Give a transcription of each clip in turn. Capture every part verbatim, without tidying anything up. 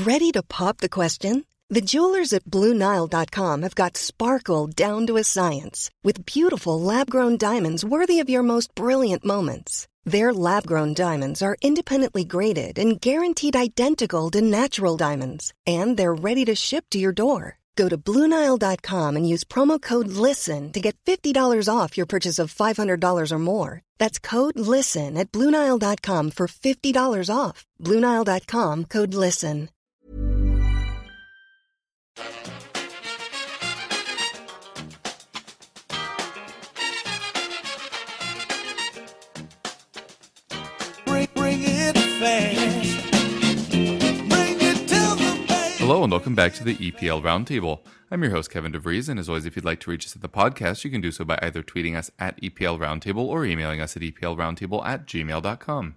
Ready to pop the question? The jewelers at Blue Nile dot com have got sparkle down to a science with beautiful lab-grown diamonds worthy of your most brilliant moments. Their lab-grown diamonds are independently graded and guaranteed identical to natural diamonds, and they're ready to ship to your door. Go to Blue Nile dot com and use promo code LISTEN to get fifty dollars off your purchase of five hundred dollars or more. That's code LISTEN at Blue Nile dot com for fifty dollars off. Blue Nile dot com, code LISTEN. Bring, bring it fast. Bring it to the base. Hello and welcome back to the E P L Roundtable. I'm your host, Kevin DeVries, and as always, if you'd like to reach us at the podcast, you can do so by either tweeting us at E P L Roundtable or emailing us at E P L Roundtable at gmail dot com.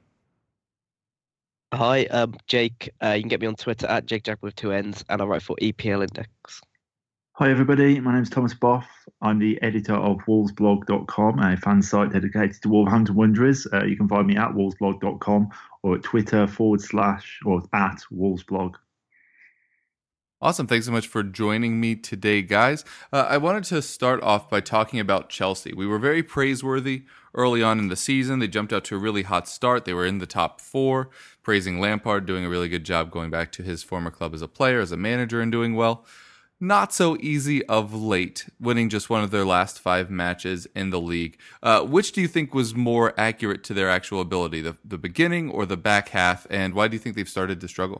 Hi, um, Jake. Uh, you can get me on Twitter at Jake Jack with two N's, and I write for E P L Index. Hi everybody, my name's Thomas Boff. I'm the editor of wolves blog dot com, a fan site dedicated to Wolverhampton Wanderers. Uh, you can find me at wolves blog dot com or at Twitter forward slash or at wolvesblog. Awesome. Thanks so much for joining me today, guys. Uh, I wanted to start off by talking about Chelsea. We were very praiseworthy early on in the season. They jumped out to a really hot start. They were in the top four, praising Lampard, doing a really good job going back to his former club as a player, as a manager, and doing well. Not so easy of late, winning just one of their last five matches in the league. Uh, which do you think was more accurate to their actual ability, the, the beginning or the back half, and why do you think they've started to struggle?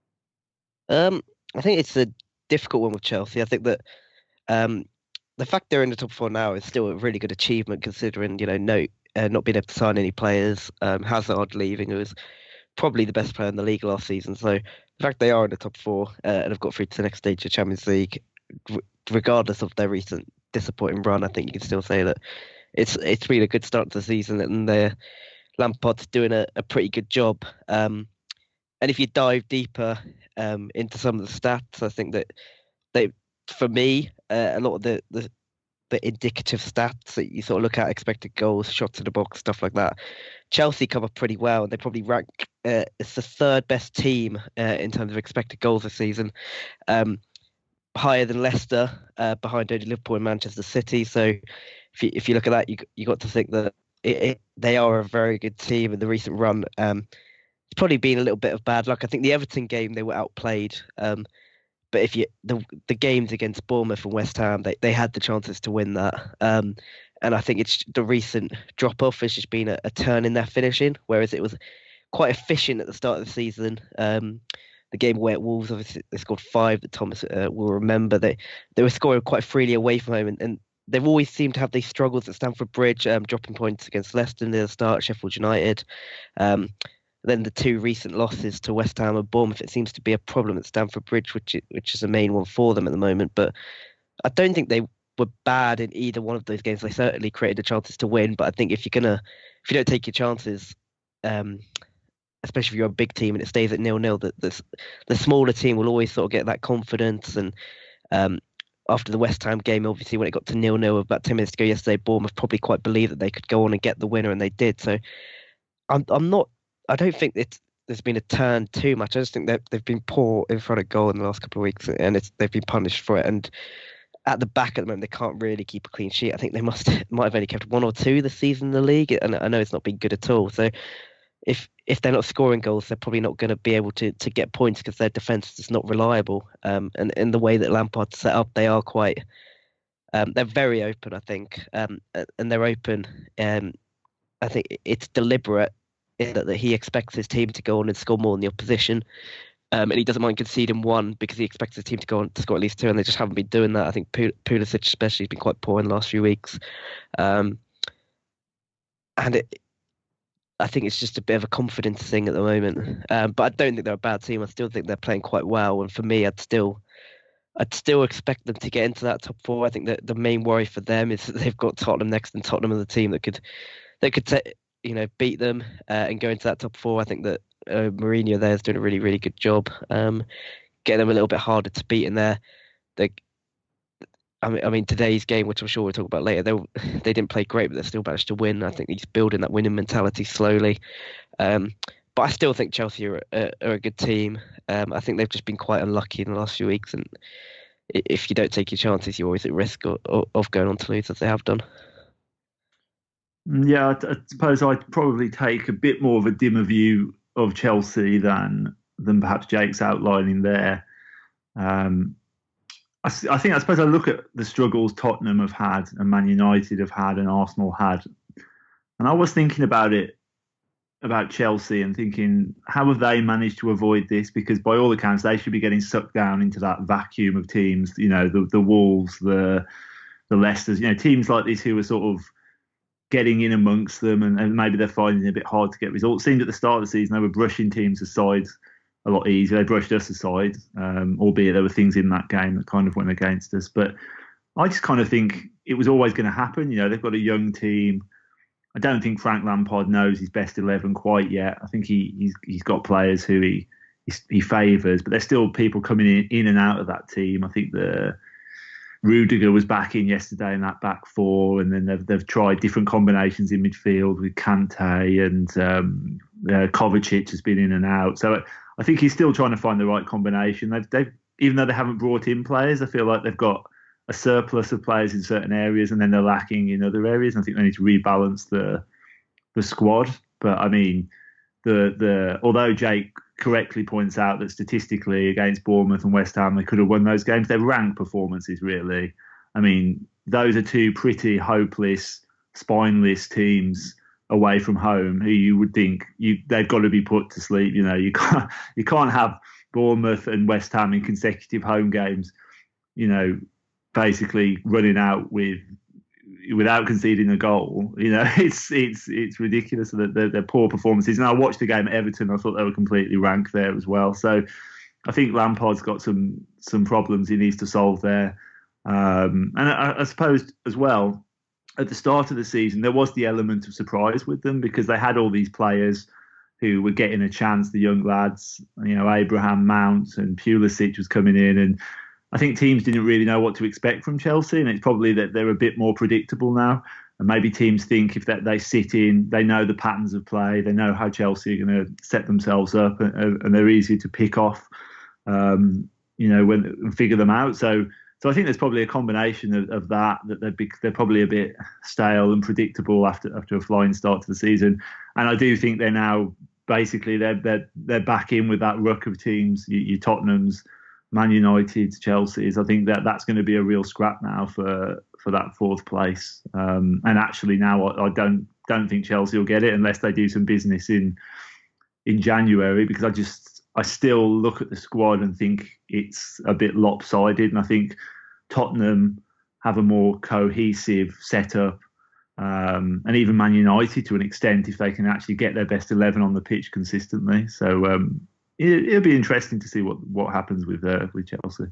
Um, I think it's a difficult one with Chelsea. I think that um, the fact they're in the top four now is still a really good achievement, considering you know no uh, not being able to sign any players. Um, Hazard leaving, who was probably the best player in the league last season. So the fact they are in the top four uh, and have got through to the next stage of Champions League, r- regardless of their recent disappointing run, I think you can still say that it's it's been a good start to the season, and they're Lampard's doing a, a pretty good job. Um, and if you dive deeper um, into some of the stats, I think that they, for me, uh, a lot of the, the the indicative stats that you sort of look at, expected goals, shots in the box, stuff like that, Chelsea come up pretty well, and they probably rank uh, it's the third best team uh, in terms of expected goals this season, um, higher than Leicester, uh, behind only Liverpool and Manchester City. So if you if you look at that, you you got to think that it, it, they are a very good team in the recent run. Um, it's probably been a little bit of bad luck. I think the Everton game they were outplayed. Um, But if you the the games against Bournemouth and West Ham, they, they had the chances to win that. Um, and I think it's the recent drop off has just been a, a turn in their finishing, whereas it was quite efficient at the start of the season. Um, the game away at Wolves, obviously they scored five that Thomas uh, will remember. They they were scoring quite freely away from home, and, and they've always seemed to have these struggles at Stamford Bridge, um, dropping points against Leicester near the start, Sheffield United. Um, Then the two recent losses to West Ham and Bournemouth, it seems to be a problem at Stamford Bridge, which is, which is a main one for them at the moment. But I don't think they were bad in either one of those games. They certainly created the chances to win. But I think if you're gonna, if you don't take your chances, um, especially if you're a big team and it stays at nil-nil, the, the the smaller team will always sort of get that confidence. And um, after the West Ham game, obviously when it got to nil-nil about ten minutes ago yesterday, Bournemouth probably quite believed that they could go on and get the winner, and they did. So I'm I'm not. I don't think it's, there's been a turn too much. I just think that they've been poor in front of goal in the last couple of weeks, and it's, they've been punished for it. And at the back at the moment, they can't really keep a clean sheet. I think they must might have only kept one or two this season in the league, and I know it's not been good at all. So if if they're not scoring goals, they're probably not going to be able to to get points because their defence is just not reliable. Um, and in the way that Lampard's set up, they are quite um, they're very open, I think, um, and they're open. Um, I think it's deliberate. That, that he expects his team to go on and score more than the opposition, um, and he doesn't mind conceding one because he expects his team to go on to score at least two, and they just haven't been doing that. I think Pulisic especially has been quite poor in the last few weeks, um, and it, I think it's just a bit of a confidence thing at the moment. Um, but I don't think they're a bad team. I still think they're playing quite well, and for me, I'd still, I'd still expect them to get into that top four. I think that the main worry for them is that they've got Tottenham next, and Tottenham are the team that could, that could take. you know, beat them uh, and go into that top four. I think that uh, Mourinho there is doing a really, really good job, um, getting them a little bit harder to beat in there. They, I mean, I mean, today's game, which I'm sure we'll talk about later, they they didn't play great, but they still managed to win. I think he's building that winning mentality slowly. Um, but I still think Chelsea are, are, are a good team. Um, I think they've just been quite unlucky in the last few weeks, and if you don't take your chances, you're always at risk of, of going on to lose, as they have done. Yeah, I, I suppose I'd probably take a bit more of a dimmer view of Chelsea than than perhaps Jake's outlining there. Um, I, I think I suppose I look at the struggles Tottenham have had and Man United have had and Arsenal had, and I was thinking about it about Chelsea and thinking, how have they managed to avoid this? Because by all accounts, they should be getting sucked down into that vacuum of teams. You know, the the Wolves, the the Leicesters, you know, teams like this who are sort of getting in amongst them, and, and maybe they're finding it a bit hard to get results. It seemed at the start of the season they were brushing teams aside a lot easier. They brushed us aside, um, albeit there were things in that game that kind of went against us. But I just kind of think it was always going to happen. You know, they've got a young team. I don't think Frank Lampard knows his best eleven quite yet. I think he, he's he's got players who he he, he favours, but there's still people coming in, in and out of that team. I think the Rudiger was back in yesterday in that back four, and then they've they've tried different combinations in midfield with Kante, and um, uh, Kovacic has been in and out. So I think he's still trying to find the right combination. They've, they've even though they haven't brought in players, I feel like they've got a surplus of players in certain areas, and then they're lacking in other areas. I think they need to rebalance the the squad. But I mean, the the although Jake correctly points out that statistically against Bournemouth and West Ham they could have won those games, they're ranked performances really. I mean, those are two pretty hopeless, spineless teams away from home who you would think you they've got to be put to sleep. You know, you can't you can't have Bournemouth and West Ham in consecutive home games, you know, basically running out with without conceding a goal. You know, it's it's it's ridiculous that they're, they're poor performances. And I watched the game at Everton. I thought they were completely rank there as well. So I think Lampard's got some some problems he needs to solve there. Um, and I, I suppose as well, at the start of the season, there was the element of surprise with them because they had all these players who were getting a chance, the young lads, you know, Abraham, Mount and Pulisic was coming in, and I think teams didn't really know what to expect from Chelsea, and it's probably that they're a bit more predictable now. And maybe teams think if that they sit in, they know the patterns of play, they know how Chelsea are going to set themselves up, and, and they're easier to pick off, um, you know, when and figure them out. So, so I think there's probably a combination of, of that that they're be, they're probably a bit stale and predictable after after a flying start to the season. And I do think they're now basically they're they're they're back in with that ruck of teams, your, your Tottenhams, Man United, Chelsea's. I think that that's going to be a real scrap now for for that fourth place. Um, and actually now I, I don't don't think Chelsea will get it unless they do some business in in January, because I just I still look at the squad and think it's a bit lopsided. And I think Tottenham have a more cohesive setup, um, and even Man United to an extent if they can actually get their best eleven on the pitch consistently. So. Um, It'll be interesting to see what, what happens with uh, with Chelsea.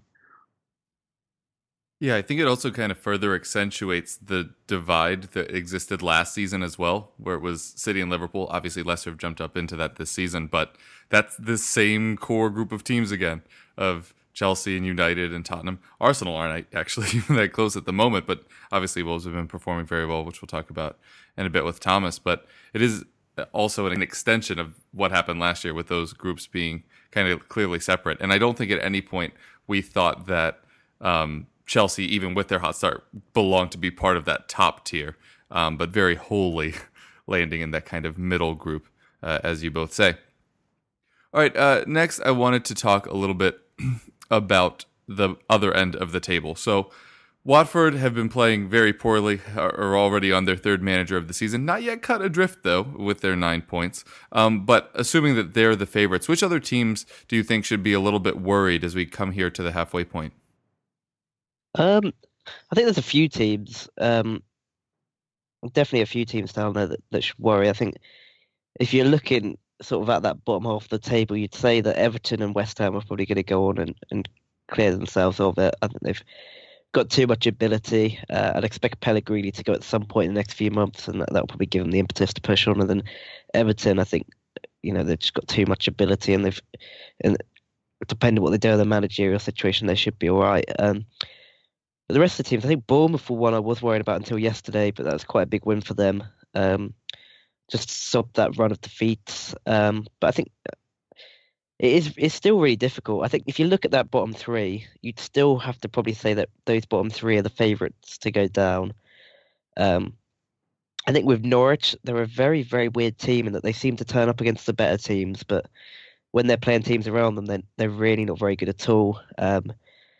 Yeah, I think it also kind of further accentuates the divide that existed last season as well, where it was City and Liverpool. Obviously, Leicester have jumped up into that this season, but that's the same core group of teams again, of Chelsea and United and Tottenham. Arsenal aren't actually even that close at the moment, but obviously Wolves have been performing very well, which we'll talk about in a bit with Thomas. But it is also an extension of what happened last year with those groups being kind of clearly separate. And I don't think at any point we thought that um, Chelsea, even with their hot start, belonged to be part of that top tier, um, but very wholly landing in that kind of middle group, uh, as you both say. All right, uh, next I wanted to talk a little bit about the other end of the table. So Watford have been playing very poorly, are already on their third manager of the season. Not yet cut adrift, though, with their nine points. Um, but assuming that they're the favorites, which other teams do you think should be a little bit worried as we come here to the halfway point? Um, I think there's a few teams, um, definitely a few teams down there that, that should worry. I think if you're looking sort of at that bottom half of the table, you'd say that Everton and West Ham are probably going to go on and, and clear themselves of it. I think they've got too much ability. Uh, I'd expect Pellegrini to go at some point in the next few months, and that will probably give them the impetus to push on. And then Everton, I think, you know, they've just got too much ability, and they've, and depending on what they do in the managerial situation, they should be all right. Um, but the rest of the teams, I think Bournemouth, for one, I was worried about until yesterday, but that was quite a big win for them. Um, just stop that run of defeats. Um, but I think it is it's still really difficult. I think if you look at that bottom three, you'd still have to probably say that those bottom three are the favourites to go down. Um, I think with Norwich, they're a very, very weird team in that they seem to turn up against the better teams, but when they're playing teams around them, then they're really not very good at all. Um,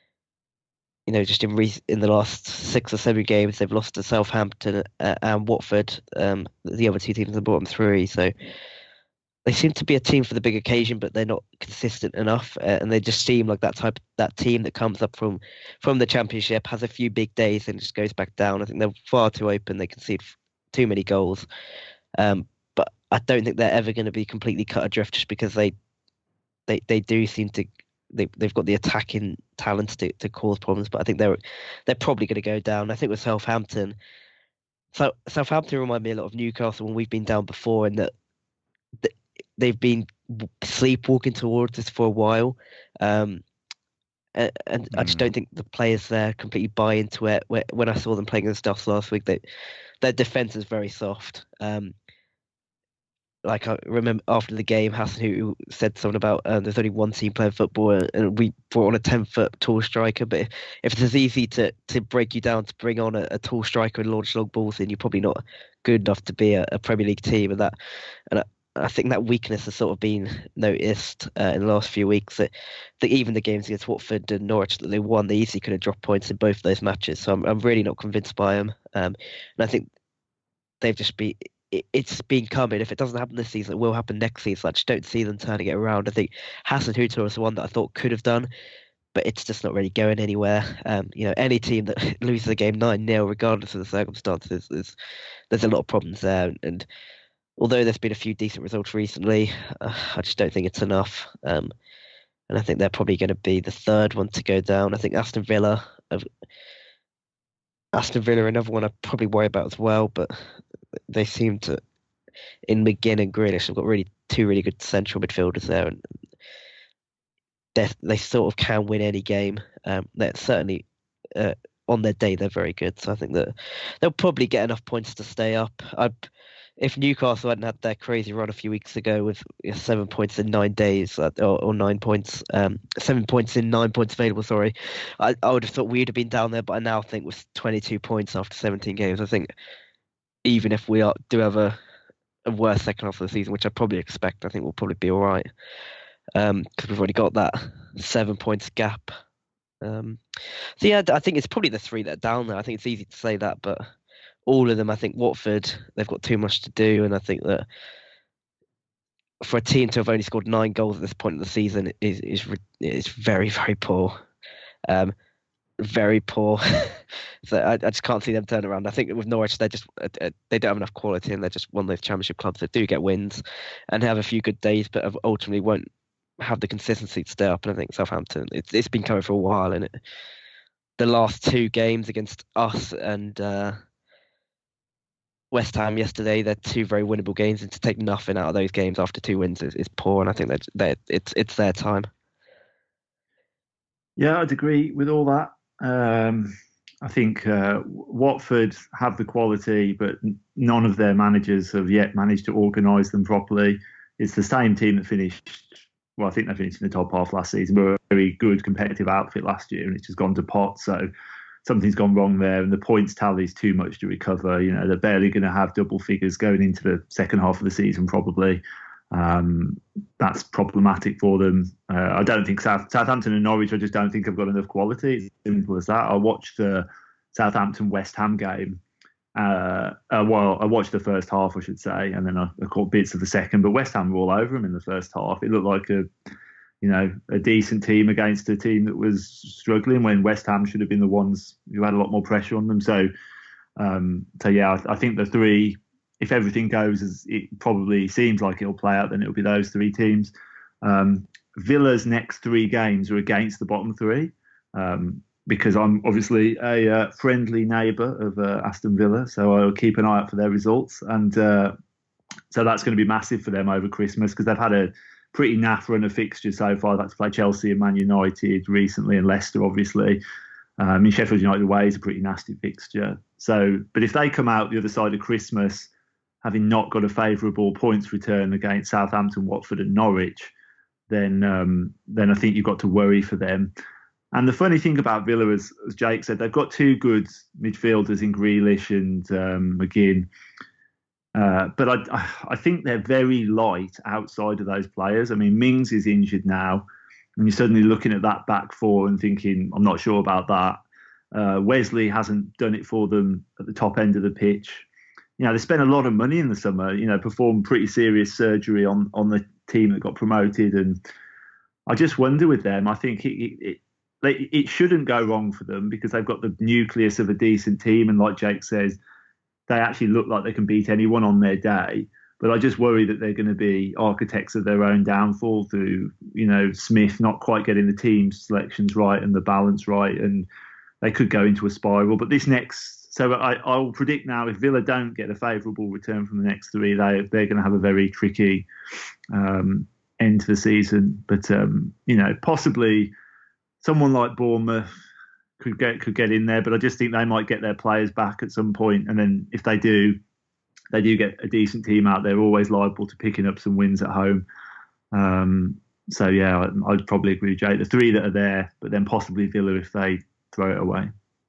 you know, just in re- in the last six or seven games, they've lost to Southampton uh, and Watford, um, the other two teams in the bottom three. So they seem to be a team for the big occasion, but they're not consistent enough, uh, and they just seem like that type that team that comes up from from the Championship, has a few big days, and just goes back down. I think they're far too open. They concede too many goals, um, but I don't think they're ever going to be completely cut adrift just because they they they do seem to. They, they've got the attacking talent to, to cause problems, but I think they're they're probably going to go down. I think with Southampton, so Southampton remind me a lot of Newcastle when we've been down before, in that they've been sleepwalking towards us for a while, um, and, and mm. I just don't think the players there completely buy into it. When I saw them playing against us last week, they, their defense is very soft. Um, Like I remember after the game, Hassan who said something about uh, there's only one team playing football, and we brought on a ten foot tall striker. But if, if it's as easy to, to break you down to bring on a, a tall striker and launch long balls in, you're probably not good enough to be a, a Premier League team. And that, and I, I think that weakness has sort of been noticed uh, in the last few weeks. That, that even the games against Watford and Norwich that they won, they easily could have dropped points in both of those matches. So I'm I'm really not convinced by them. Um, and I think they've just been. It's been coming. If it doesn't happen this season, it will happen next season. I just don't see them turning it around. I think Hassan Hutter was the one that I thought could have done, but it's just not really going anywhere. Um, you know, any team that loses a game nine nil, regardless of the circumstances, is, there's a lot of problems there. And although there's been a few decent results recently, uh, I just don't think it's enough. Um, and I think they're probably going to be the third one to go down. I think Aston Villa, have, Aston Villa, another one I probably worry about as well, but they seem to, in McGinn and Grealish, have got really two really good central midfielders there, and they sort of can win any game. Um, they're certainly uh, on their day they're very good, so I think that they'll probably get enough points to stay up. I'd, if Newcastle hadn't had their crazy run a few weeks ago with you know, seven points in nine days, uh, or, or nine points, um, seven points in nine points available, sorry, I, I would have thought we'd have been down there, but I now think with twenty-two points after seventeen games, I think even if we are, do have a, a worse second half of the season, which I probably expect, I think we'll probably be all right. Because um, we've already got that seven points gap. Um, so yeah, I think it's probably the three that are down there. I think it's easy to say that, but all of them, I think Watford, they've got too much to do. And I think that for a team to have only scored nine goals at this point in the season is is, is very, very poor. Um, very poor. So I, I just can't see them turn around. I think with Norwich, they're just uh, they don't have enough quality, and they're just one of those Championship clubs that do get wins and have a few good days, but ultimately won't have the consistency to stay up. And I think Southampton, it's it's been coming for a while, and it, the last two games against us and uh, West Ham yesterday, they're two very winnable games, and to take nothing out of those games after two wins is, is poor. And I think that they, it's it's their time. Yeah, I'd agree with all that. Um, I think uh, Watford have the quality, but none of their managers have yet managed to organise them properly. It's the same team that finished, well, I think they finished in the top half last season, but a very good competitive outfit last year, and it's just gone to pot. So something's gone wrong there, and the points tally is too much to recover. You know, they're barely going to have double figures going into the second half of the season, probably. Um, that's problematic for them. Uh, I don't think South, Southampton and Norwich, I just don't think have got enough quality. It's simple as that. I watched the Southampton West Ham game. Uh, uh, well, I watched the first half, I should say, and then I, I caught bits of the second. But West Ham were all over them in the first half. It looked like a, you know, a decent team against a team that was struggling, when West Ham should have been the ones who had a lot more pressure on them. So, um, so yeah, I, I think the three. If everything goes as it probably seems like it'll play out, then it'll be those three teams. Um, Villa's next three games are against the bottom three, um, because I'm obviously a uh, friendly neighbour of uh, Aston Villa, so I'll keep an eye out for their results. And uh, so that's going to be massive for them over Christmas, because they've had a pretty naff run of fixtures so far. They've had to play Chelsea and Man United recently, and Leicester, obviously. Um, I mean, Sheffield United away is a pretty nasty fixture. So, but if they come out the other side of Christmas having not got a favourable points return against Southampton, Watford, and Norwich, then um, then I think you've got to worry for them. And the funny thing about Villa, as, as Jake said, they've got two good midfielders in Grealish and um, McGinn. Uh, but I, I think they're very light outside of those players. I mean, Mings is injured now, and you're suddenly looking at that back four and thinking, I'm not sure about that. Uh, Wesley hasn't done it for them at the top end of the pitch. You know, they spent a lot of money in the summer, you know, performed pretty serious surgery on, on the team that got promoted. And I just wonder with them, I think it, it, it it shouldn't go wrong for them because they've got the nucleus of a decent team. And like Jake says, they actually look like they can beat anyone on their day. But I just worry that they're going to be architects of their own downfall through, you know, Smith not quite getting the team selections right and the balance right. And they could go into a spiral. But this next, so I, I'll predict now if Villa don't get a favourable return from the next three, they, they're going to have a very tricky um, end to the season. But, um, you know, possibly someone like Bournemouth could get could get in there, but I just think they might get their players back at some point. And then if they do, they do get a decent team out there, always liable to picking up some wins at home. Um, so, yeah, I'd probably agree with Jake. The three that are there, but then possibly Villa if they throw it away.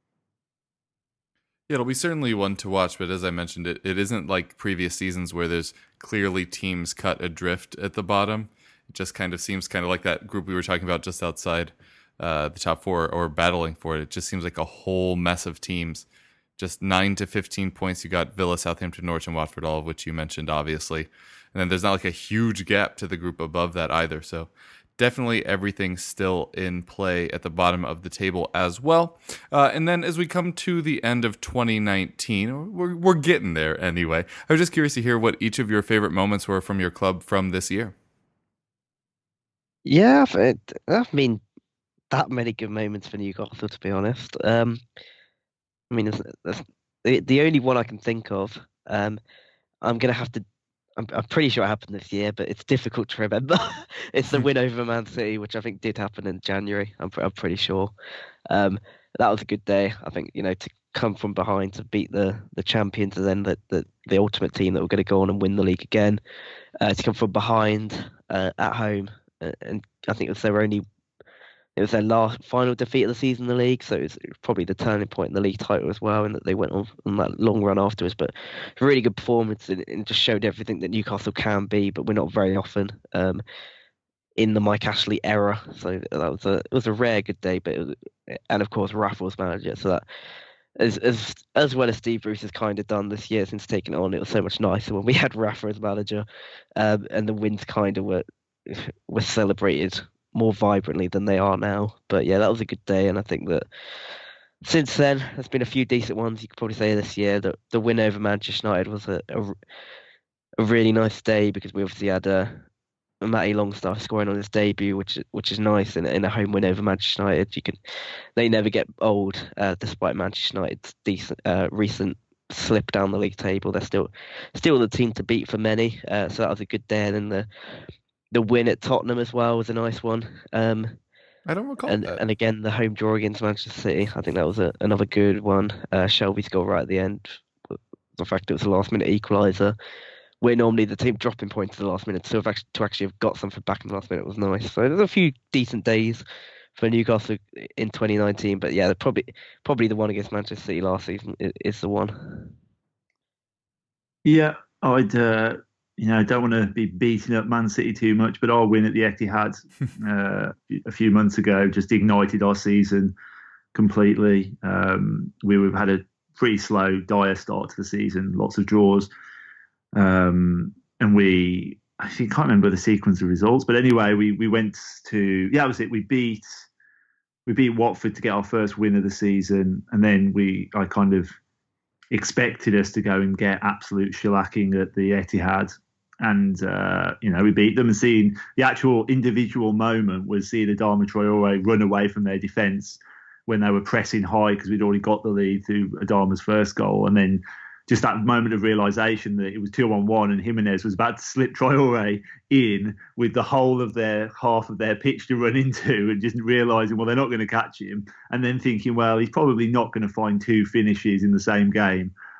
Yeah, it'll be certainly one to watch, but as I mentioned, it, it isn't like previous seasons where there's clearly teams cut adrift at the bottom. It just kind of seems kind of like that group we were talking about just outside Uh, the top four or battling for it. It just seems like a whole mess of teams. Just nine to fifteen points. You got Villa, Southampton, Norwich, and Watford, all of which you mentioned, obviously. And then there's not like a huge gap to the group above that either. So definitely everything still in play at the bottom of the table as well. Uh, and then as we come to the end of twenty nineteen, we're, we're getting there anyway. I was just curious to hear what each of your favorite moments were from your club from this year. Yeah, I I mean, that many good moments for Newcastle, to be honest. Um, I mean, that's, that's the, the only one I can think of. Um, I'm going to have to, I'm, I'm pretty sure it happened this year, but it's difficult to remember. It's the win over Man City, which I think did happen in January. I'm, I'm pretty sure. Um, that was a good day. I think, you know, to come from behind to beat the, the champions and then the, the, the ultimate team that were going to go on and win the league again, uh, to come from behind uh, at home. Uh, and I think it was their only It was their last final defeat of the season in the league, so it was probably the turning point in the league title as well, and that they went on, on that long run afterwards. But a really good performance, and it just showed everything that Newcastle can be, but we're not very often um, in the Mike Ashley era. So that was a it was a rare good day. But it was, and of course Rafa was manager, so that as as as well as Steve Bruce has kind of done this year since taking it on, it was so much nicer when we had Rafa as manager, um, and the wins kind of were were celebrated more vibrantly than they are now. But yeah, that was a good day, and I think that since then there's been a few decent ones. You could probably say this year that the win over Manchester United was a, a, a really nice day because we obviously had a, a Matty Longstaff scoring on his debut, which which is nice in, in a home win over Manchester United. You can they never get old, uh, despite Manchester United's decent uh, recent slip down the league table. They're still still the team to beat for many. Uh, so that was a good day, and then the The win at Tottenham as well was a nice one. Um, I don't recall and, that. And again, the home draw against Manchester City, I think that was a, another good one. Uh, Shelby's goal right at the end. The fact it was a last-minute equaliser. We're normally the team dropping points at the last minute, so if actually, to actually have got something back in the last minute was nice. So there's a few decent days for Newcastle in twenty nineteen, but yeah, probably probably the one against Manchester City last season is, is the one. Yeah, I'd... Uh... You know, I don't want to be beating up Man City too much, but our win at the Etihad uh, a few months ago just ignited our season completely. Um, we, we've had a pretty slow, dire start to the season, lots of draws. Um, and we, I can't remember the sequence of results, but anyway, we we went to, yeah, that was it. We beat, we beat Watford to get our first win of the season. And then we, I kind of expected us to go and get absolute shellacking at the Etihad. And, uh, you know, we beat them, and seeing the actual individual moment was seeing Adama Traore run away from their defence when they were pressing high because we'd already got the lead through Adama's first goal. And then just that moment of realisation that it was two on one and Jimenez was about to slip Traore in with the whole of their half of their pitch to run into, and just realising, well, they're not going to catch him. And then thinking, well, he's probably not going to find two finishes in the same game.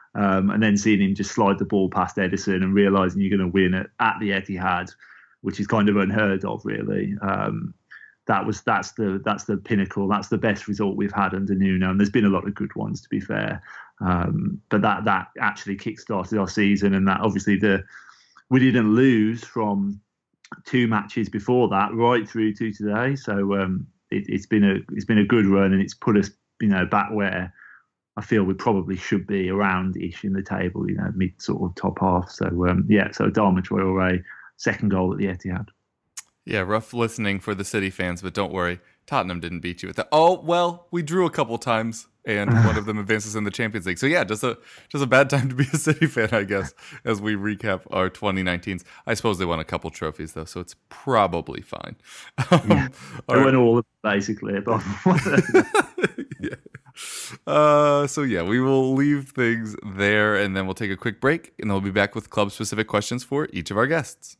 Um, and then seeing him just slide the ball past Ederson and realising you're going to win at, at the Etihad, which is kind of unheard of, really. Um, that was that's the that's the pinnacle. That's the best result we've had under Nuno, and there's been a lot of good ones, to be fair. Um, but that that actually kick-started our season, and that obviously the we didn't lose from two matches before that right through to today. So um, it, it's been a it's been a good run, and it's put us, you know, back where I feel we probably should be, around-ish in the table, you know, mid sort of top half. So um, yeah, so Adama Traore, second goal at the Etihad. Yeah, rough listening for the City fans, but don't worry, Tottenham didn't beat you at that. Oh well, we drew a couple times, and one of them advances in the Champions League. So yeah, just a just a bad time to be a City fan, I guess. As we recap our twenty nineteens, I suppose they won a couple trophies though, so it's probably fine. Um, Yeah. They right. won all of them, basically. But yeah. Uh, so yeah, we will leave things there, and then we'll take a quick break, and then we'll be back with club-specific questions for each of our guests.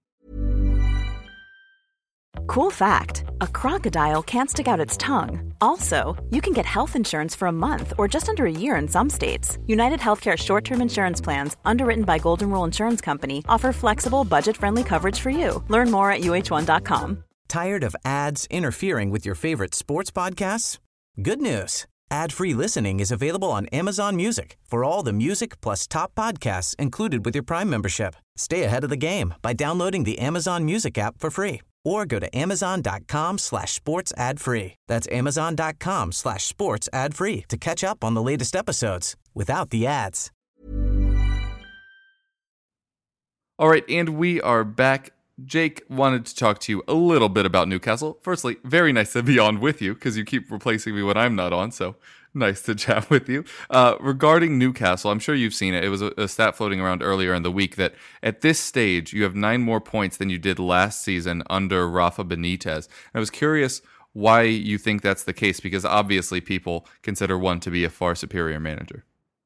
Cool fact, a crocodile can't stick out its tongue. Also, you can get health insurance for a month or just under a year in some states. United Healthcare short-term insurance plans, underwritten by Golden Rule Insurance Company, offer flexible, budget-friendly coverage for you. Learn more at U H one dot com. Tired of ads interfering with your favorite sports podcasts? Good news. Ad-free listening is available on Amazon Music for all the music plus top podcasts included with your Prime membership. Stay ahead of the game by downloading the Amazon Music app for free or go to amazon.com slash sports ad free. That's amazon.com slash sports ad free to catch up on the latest episodes without the ads. All right, and we are back. Jake wanted to talk to you a little bit about Newcastle. Firstly, very nice to be on with you because you keep replacing me when I'm not on, so nice to chat with you. Uh, regarding Newcastle, I'm sure you've seen it. It was a, a stat floating around earlier in the week that at this stage, you have nine more points than you did last season under Rafa Benitez. And I was curious why you think that's the case, because obviously people consider one to be a far superior manager.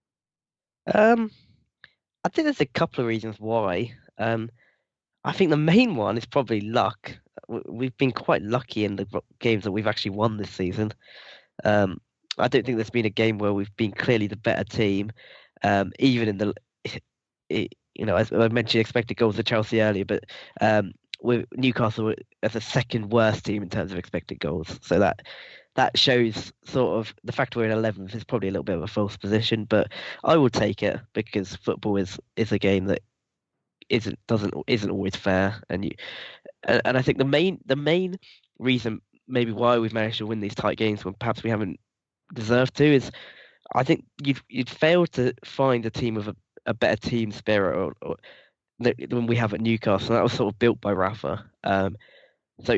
Um, I think there's a couple of reasons why. Um, I think the main one is probably luck. W- We've been quite lucky in the v- games that we've actually won this season. Um, I don't think there's been a game where we've been clearly the better team. Um, even in the, it, you know, as I mentioned, expected goals to Chelsea earlier, but um, with Newcastle as the second worst team in terms of expected goals. So that that shows sort of the fact we're in eleventh is probably a little bit of a false position, but I will take it because football is is a game that isn't doesn't isn't always fair, and you and, and I think the main the main reason maybe why we've managed to win these tight games when perhaps we haven't deserved to is I think you'd you'd failed to find a team with a, a better team spirit or, or than we have at Newcastle. And that was sort of built by Rafa. Um, so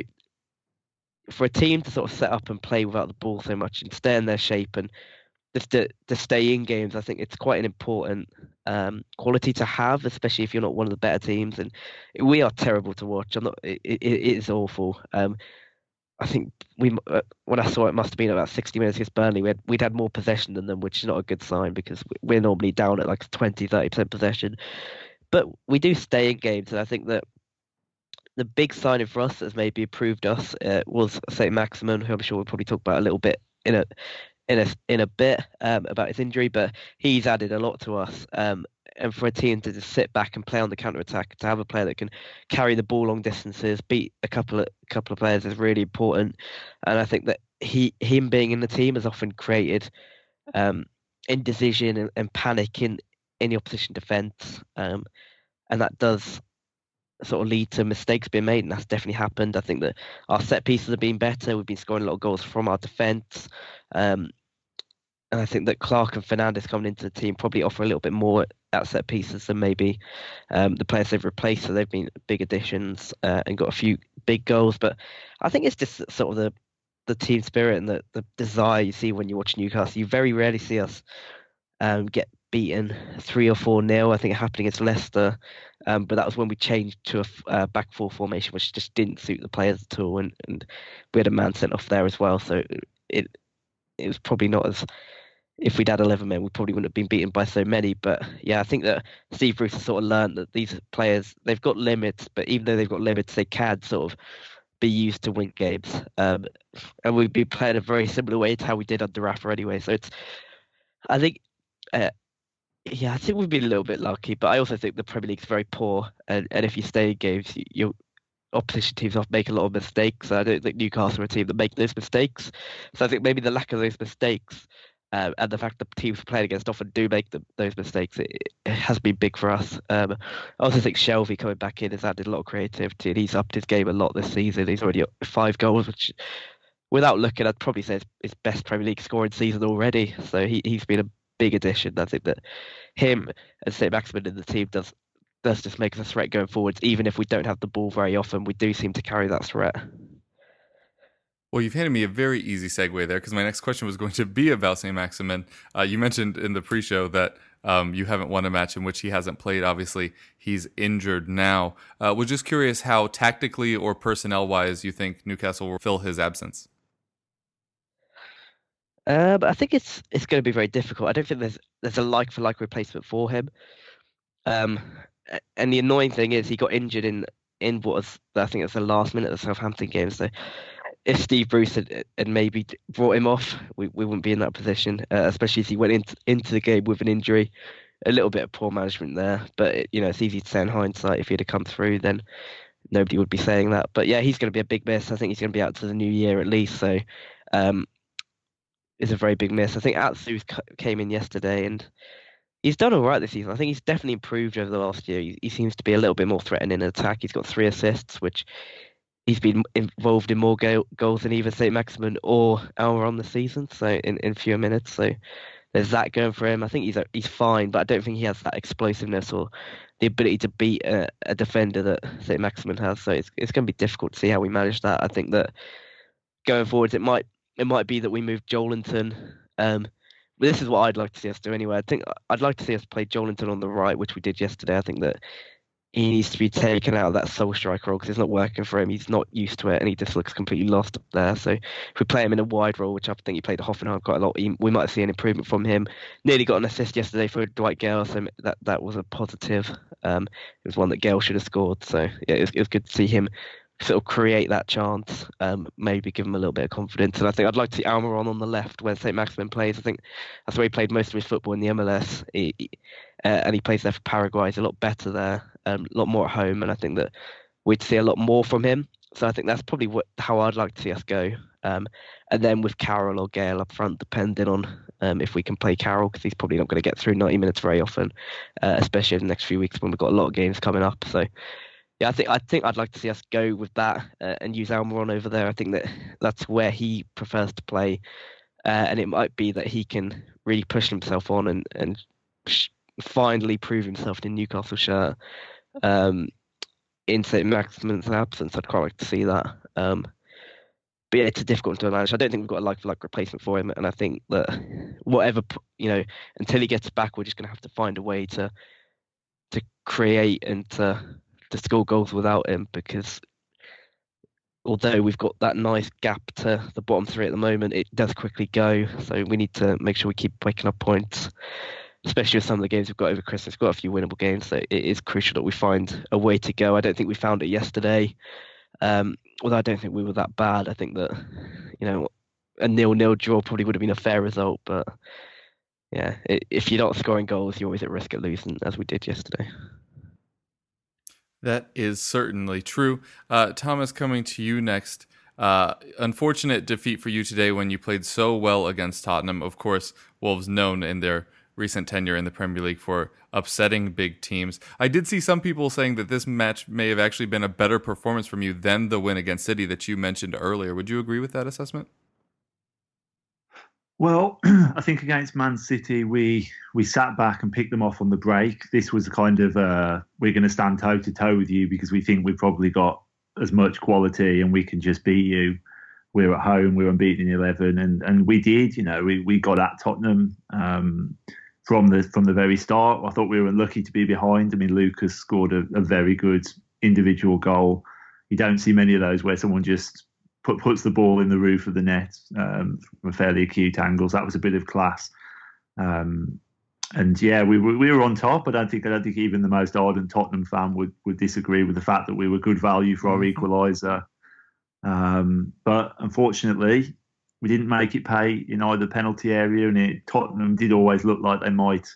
for a team to sort of set up and play without the ball so much and stay in their shape and just to, to stay in games, I think it's quite an important um, quality to have, especially if you're not one of the better teams. And we are terrible to watch. I'm not. It, it, it is awful. Um, I think we uh, when I saw it, it must have been about sixty minutes against Burnley. We had, we'd had more possession than them, which is not a good sign because we're normally down at like twenty, thirty percent possession. But we do stay in games, and I think that the big signing for us that's maybe improved us uh, was Saint Maximin, who I'm sure we'll probably talk about a little bit in a in a in a bit um, about his injury, but he's added a lot to us. Um, and for a team to just sit back and play on the counter attack, to have a player that can carry the ball long distances, beat a couple of couple of players is really important. And I think that he him being in the team has often created um, indecision and, and panic in, in the opposition defence, um, and that does sort of lead to mistakes being made, and that's definitely happened. I think that our set pieces have been better. We've been scoring a lot of goals from our defence. Um, and I think that Clark and Fernandes coming into the team probably offer a little bit more at set pieces than maybe um, the players they've replaced. So they've been big additions uh, and got a few big goals. But I think it's just sort of the, the team spirit and the, the desire you see when you watch Newcastle. You very rarely see us um, get beaten three or four nil. I think it happened against Leicester, um, but that was when we changed to a uh, back four formation, which just didn't suit the players at all, and, and we had a man sent off there as well. So it it was probably not as if we'd had eleven men, we probably wouldn't have been beaten by so many. But yeah, I think that Steve Bruce has sort of learned that these players, they've got limits, but even though they've got limits, they can sort of be used to win games. Um, and we'd be playing a very similar way to how we did under Rafa anyway. So it's, I think. Uh, Yeah, I think we've been a little bit lucky, but I also think the Premier League's very poor, and, and if you stay in games, you, your opposition teams often make a lot of mistakes. I don't think Newcastle are a team that make those mistakes. So I think maybe the lack of those mistakes um, and the fact that teams we're playing against often do make them, those mistakes, it, it has been big for us. Um, I also think Shelvey coming back in has added a lot of creativity, and he's upped his game a lot this season. He's already up five goals, which, without looking, I'd probably say it's his best Premier League scoring season already. So he, he's been a big addition. I think that him and Saint Maximin in the team does does just make us a threat going forwards. Even if we don't have the ball very often, we do seem to carry that threat. Well, you've handed me a very easy segue there, because my next question was going to be about Saint Maximin. Uh, you mentioned in the pre-show that um, you haven't won a match in which he hasn't played. Obviously, he's injured now. Uh, was just curious how tactically or personnel-wise you think Newcastle will fill his absence. Uh, but I think it's it's going to be very difficult. I don't think there's there's a like for like replacement for him. Um, a- and the annoying thing is he got injured in in what was, I think it's the last minute of the Southampton game. So if Steve Bruce had, had maybe d- brought him off, we, we wouldn't be in that position. Uh, especially as he went into into the game with an injury. A little bit of poor management there, but it, you know it's easy to say in hindsight. If he'd have come through, then nobody would be saying that. But yeah, he's going to be a big miss. I think he's going to be out to the new year at least. So. Um, is a very big miss. I think Atsu came in yesterday and he's done all right this season. I think he's definitely improved over the last year. He, he seems to be a little bit more threatening in attack. He's got three assists, which he's been involved in more go- goals than either Saint Maximin or Almiron this season. So in, in fewer minutes. So there's that going for him. I think he's a, he's fine, but I don't think he has that explosiveness or the ability to beat a, a defender that Saint Maximin has. So it's it's going to be difficult to see how we manage that. I think that going forwards, it might it might be that we move Joelinton. Um, but this is what I'd like to see us do anyway. I think I'd like to see us play Joelinton on the right, which we did yesterday. I think that he needs to be taken out of that sole striker role because it's not working for him. He's not used to it, and he just looks completely lost up there. So if we play him in a wide role, which I think he played at Hoffenheim quite a lot, he, we might see an improvement from him. Nearly got an assist yesterday for Dwight Gale, so that that was a positive. Um, it was one that Gale should have scored. So yeah, it was, it was good to see him sort of create that chance, um, maybe give him a little bit of confidence. And I think I'd like to see Almiron on the left where Saint Maximin plays. I think that's where he played most of his football in the M L S, he, he, uh, and he plays there for Paraguay. He's a lot better there, um, a lot more at home, and I think that we'd see a lot more from him. So I think that's probably what how I'd like to see us go. Um, and then with Carroll or Gale up front, depending on um, if we can play Carroll, because he's probably not going to get through ninety minutes very often, uh, especially in the next few weeks when we've got a lot of games coming up. So yeah, I think I think I'd like to see us go with that uh, and use Almiron over there. I think that that's where he prefers to play, uh, and it might be that he can really push himself on and and sh- finally prove himself in Newcastle shirt um, in Saint Maximin's absence. I'd quite like to see that. Um, but yeah, it's a difficult one to manage. I don't think we've got a like for like replacement for him, and I think that whatever you know, until he gets back, we're just going to have to find a way to to create and to. to score goals without him, because although we've got that nice gap to the bottom three at the moment, it does quickly go. So we need to make sure we keep picking up points, especially with some of the games we've got over Christmas. We've got a few winnable games, so it is crucial that we find a way to go. I don't think we found it yesterday, um, although I don't think we were that bad. I think that, you know, a nil-nil draw probably would have been a fair result, but yeah, it, if you're not scoring goals, you're always at risk of losing, as we did yesterday. That is certainly true. Uh, Thomas, coming to you next. Uh, unfortunate defeat for you today when you played so well against Tottenham. Of course, Wolves known in their recent tenure in the Premier League for upsetting big teams. I did see some people saying that this match may have actually been a better performance from you than the win against City that you mentioned earlier. Would you agree with that assessment? Well, I think against Man City, we we sat back and picked them off on the break. This was a kind of, uh, we're going to stand toe-to-toe with you because we think we've probably got as much quality and we can just beat you. We're at home, we're unbeaten in eleven, and and we did, you know, we, we got at Tottenham um, from the from the very start. I thought we were unlucky to be behind. I mean, Lucas scored a, a very good individual goal. You don't see many of those where someone just Put, puts the ball in the roof of the net um, from fairly acute angles. That was a bit of class. Um, and yeah, we were we were on top. I don't think I don't think even the most ardent Tottenham fan would, would disagree with the fact that we were good value for our equaliser. Um, but unfortunately, we didn't make it pay in either penalty area, and it, Tottenham did always look like they might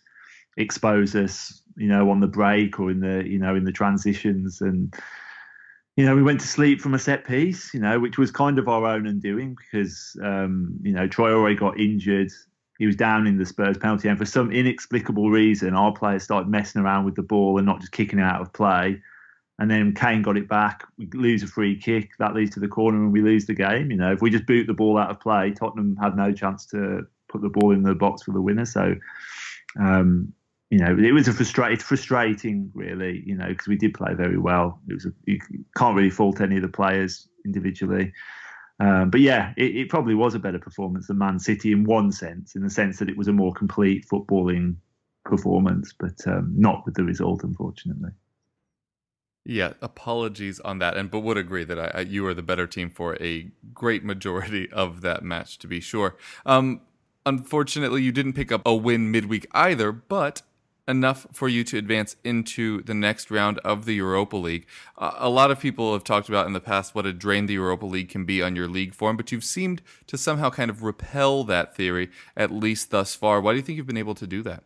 expose us, you know, on the break or in the, you know, in the transitions. And, you know, we went to sleep from a set piece, you know, which was kind of our own undoing because, um, you know, Traore got injured. He was down in the Spurs penalty, and for some inexplicable reason, our players started messing around with the ball and not just kicking it out of play. And then Kane got it back. We lose a free kick. That leads to the corner and we lose the game. You know, if we just boot the ball out of play, Tottenham had no chance to put the ball in the box for the winner. So, um, you know, it was a frustrating, frustrating really, you know, because we did play very well. It was a, you can't really fault any of the players individually. Um, but yeah, it, it probably was a better performance than Man City in one sense, in the sense that it was a more complete footballing performance, but um, not with the result, unfortunately. Yeah, apologies on that, and but would agree that I, I, you were the better team for a great majority of that match, to be sure. Um, unfortunately, you didn't pick up a win midweek either, but enough for you to advance into the next round of the Europa League. Uh, a lot of people have talked about in the past what a drain the Europa League can be on your league form, but you've seemed to somehow kind of repel that theory, at least thus far. Why do you think you've been able to do that?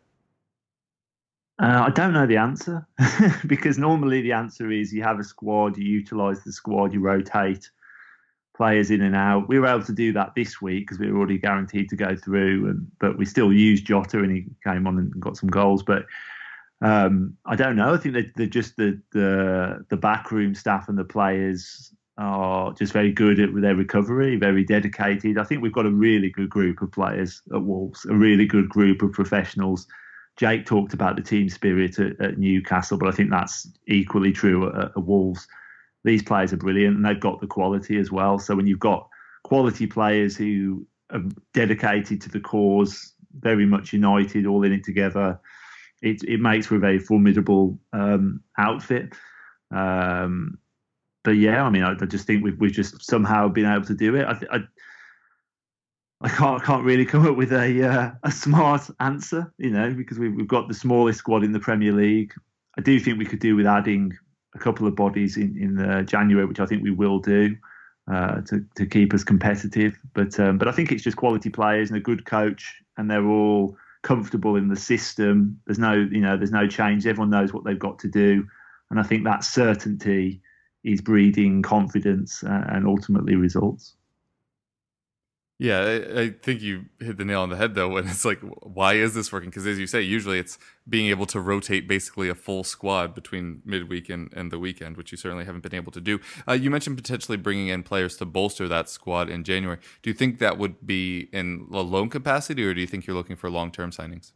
Uh, I don't know the answer because normally the answer is you have a squad, you utilise the squad, you rotate players in and out. We were able to do that this week because we were already guaranteed to go through, and but we still used Jota and he came on and got some goals. But um, I don't know. I think that they're just the the the backroom staff and the players are just very good at their recovery, very dedicated. I think we've got a really good group of players at Wolves, a really good group of professionals. Jake talked about the team spirit at, at Newcastle, but I think that's equally true at, at Wolves. These players are brilliant and they've got the quality as well. So when you've got quality players who are dedicated to the cause, very much united, all in it together, it, it makes for a very formidable um, outfit. Um, but yeah, I mean, I, I just think we've, we've just somehow been able to do it. I, th- I, I can't can't really come up with a uh, a smart answer, you know, because we've, we've got the smallest squad in the Premier League. I do think we could do with adding a couple of bodies in in uh, January, which I think we will do uh, to to keep us competitive. But um, but I think it's just quality players and a good coach, and they're all comfortable in the system. There's no you know there's no change. Everyone knows what they've got to do, and I think that certainty is breeding confidence uh, and ultimately results. Yeah, I, I think you hit the nail on the head, though, when it's like, why is this working? Because as you say, usually it's being able to rotate basically a full squad between midweek and, and the weekend, which you certainly haven't been able to do. Uh, you mentioned potentially bringing in players to bolster that squad in January. Do you think that would be in a loan capacity, or do you think you're looking for long-term signings?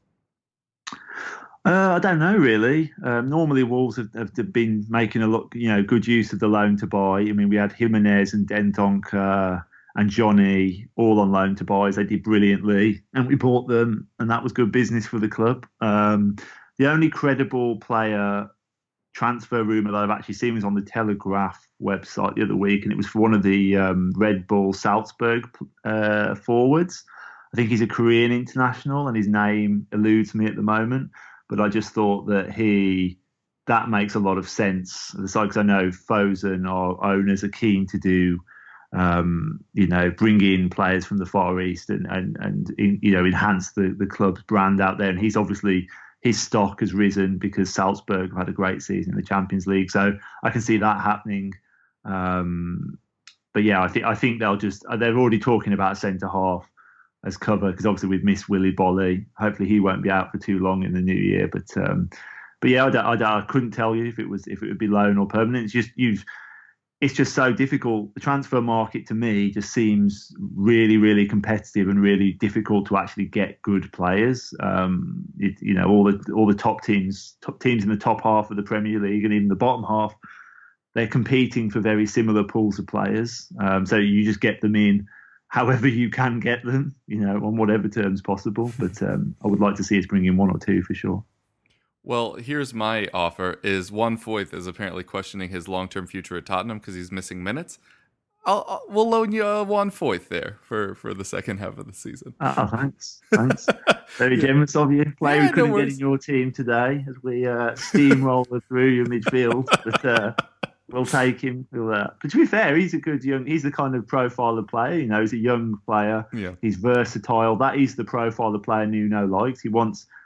Uh, I don't know, really. Um, normally, Wolves have, have been making a lot, you know, good use of the loan to buy. I mean, we had Jimenez and Dendoncker and Johnny all on loan to buys. They did brilliantly, and we bought them, and that was good business for the club. Um, the only credible player transfer rumour that I've actually seen was on the Telegraph website the other week, and it was for one of the um, Red Bull Salzburg uh, forwards. I think he's a Korean international, and his name eludes me at the moment. But I just thought that he that makes a lot of sense. Because I know Fosun, our owners, are keen to do. Um, you know, bring in players from the Far East and and and you know enhance the the club's brand out there. And he's obviously his stock has risen because Salzburg had a great season in the Champions League. So I can see that happening. Um, but yeah, I think I think they'll just they're already talking about centre half as cover because obviously we've missed Willy Boly. Hopefully he won't be out for too long in the new year. But um, but yeah, I, don't, I, don't, I couldn't tell you if it was if it would be loan or permanent. It's just you've. It's just so difficult. The transfer market to me just seems really, really competitive and really difficult to actually get good players. Um, it, you know, all the all the top teams, top teams in the top half of the Premier League and even the bottom half, they're competing for very similar pools of players. Um, so you just get them in however you can get them, you know, on whatever terms possible. But um, I would like to see us bring in one or two for sure. Well, here's my offer, is Juan Foyth is apparently questioning his long-term future at Tottenham because he's missing minutes. I'll, I'll, we'll loan you a Juan Foyth there for, for the second half of the season. Oh, thanks. Thanks. Very generous of you. Player yeah, we couldn't no get in your team today as we uh, steamroller through your midfield. But uh, we'll take him. We'll, uh, but to be fair, he's a good young, he's the kind of profile of player, you know, he's a young player. Yeah. He's versatile. That is the profile of player Nuno likes. He wants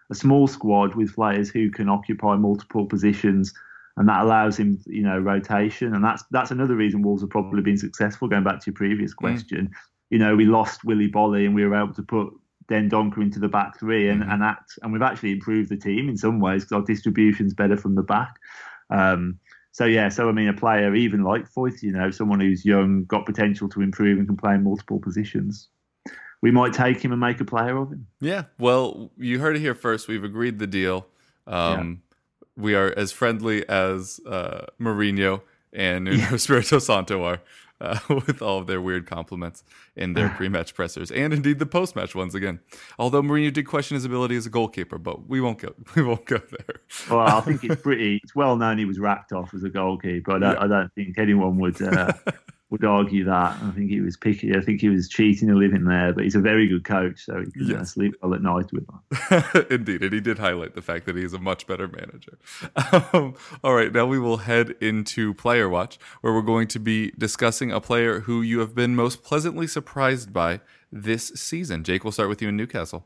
a small squad with players who can occupy multiple positions, and that allows him, you know, rotation. And that's that's another reason Wolves have probably been successful. Going back to your previous question, mm. you know, we lost Willy Boly and we were able to put Dendoncker into the back three, and, mm. and that, and we've actually improved the team in some ways because our distribution's better from the back. Um, so yeah, so I mean, a player even like Foyth, you know, someone who's young, got potential to improve and can play in multiple positions, we might take him and make a player of him. Yeah, well, you heard it here first. We've agreed the deal. Um, yeah. We are as friendly as uh, Mourinho and Nuno yeah. Espirito Santo are, uh, with all of their weird compliments in their pre-match pressers, and indeed the post-match ones again. Although Mourinho did question his ability as a goalkeeper, but we won't go. We won't go there. Well, I think it's pretty. It's well known he was racked off as a goalkeeper. I don't, yeah. I don't think anyone would. Uh, would argue that. I think he was picky. I think he was cheating a living there, but he's a very good coach, so he can yes. uh, sleep well at night with that. Indeed, and he did highlight the fact that he's a much better manager. Um, all right, now we will head into Player Watch, where we're going to be discussing a player who you have been most pleasantly surprised by this season. Jake, we'll start with you in Newcastle.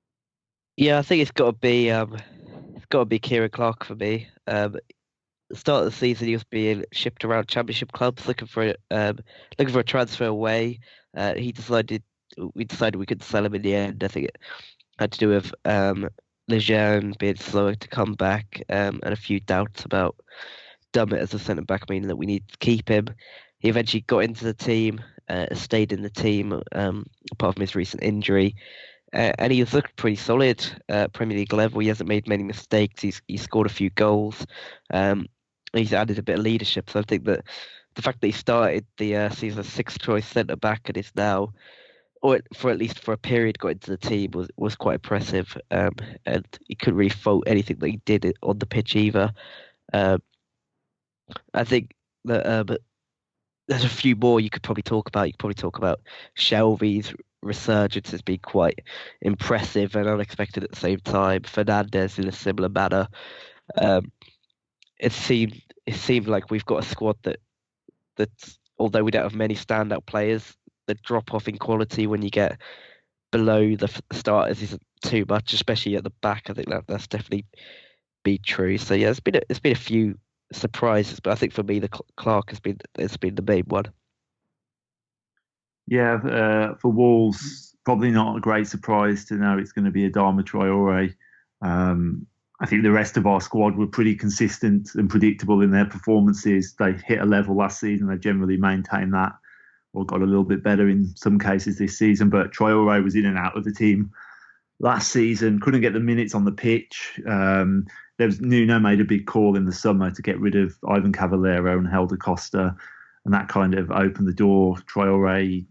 Yeah, I think it's got to be um, it's got to be Kieran Clark for me. Um, the start of the season, he was being shipped around Championship clubs looking for um, looking for a transfer away. Uh, he decided we decided we could sell him in the end. I think it had to do with um, Lejeune being slower to come back, um, and a few doubts about Dummett as a centre back, meaning that we need to keep him. He eventually got into the team, uh, stayed in the team, um, apart from his recent injury. Uh, and he has looked pretty solid uh, Premier League level. He hasn't made many mistakes. He's he scored a few goals. Um, he's added a bit of leadership. So I think that the fact that he started the uh, season as sixth choice centre back and is now, or for at least for a period, got into the team was, was quite impressive. Um, and he couldn't really fault anything that he did on the pitch either. Um, I think that uh, but there's a few more you could probably talk about. You could probably talk about Shelvey's resurgence has been quite impressive and unexpected at the same time. Fernandes in a similar manner. Um, it seemed it seemed like we've got a squad that that although we don't have many standout players, the drop off in quality when you get below the starters isn't too much, especially at the back. I think that that's definitely been true. So yeah, it's been a, it's been a few surprises, but I think for me the Clark has been it's been the main one. Yeah, uh, for Wolves, probably not a great surprise to know it's going to be Adama Traore. Um, I think the rest of our squad were pretty consistent and predictable in their performances. They hit a level last season. They generally maintained that or got a little bit better in some cases this season. But Traore was in and out of the team last season, couldn't get the minutes on the pitch. Um, there was Nuno made a big call in the summer to get rid of Ivan Cavallero and Helder Costa. And that kind of opened the door. Traore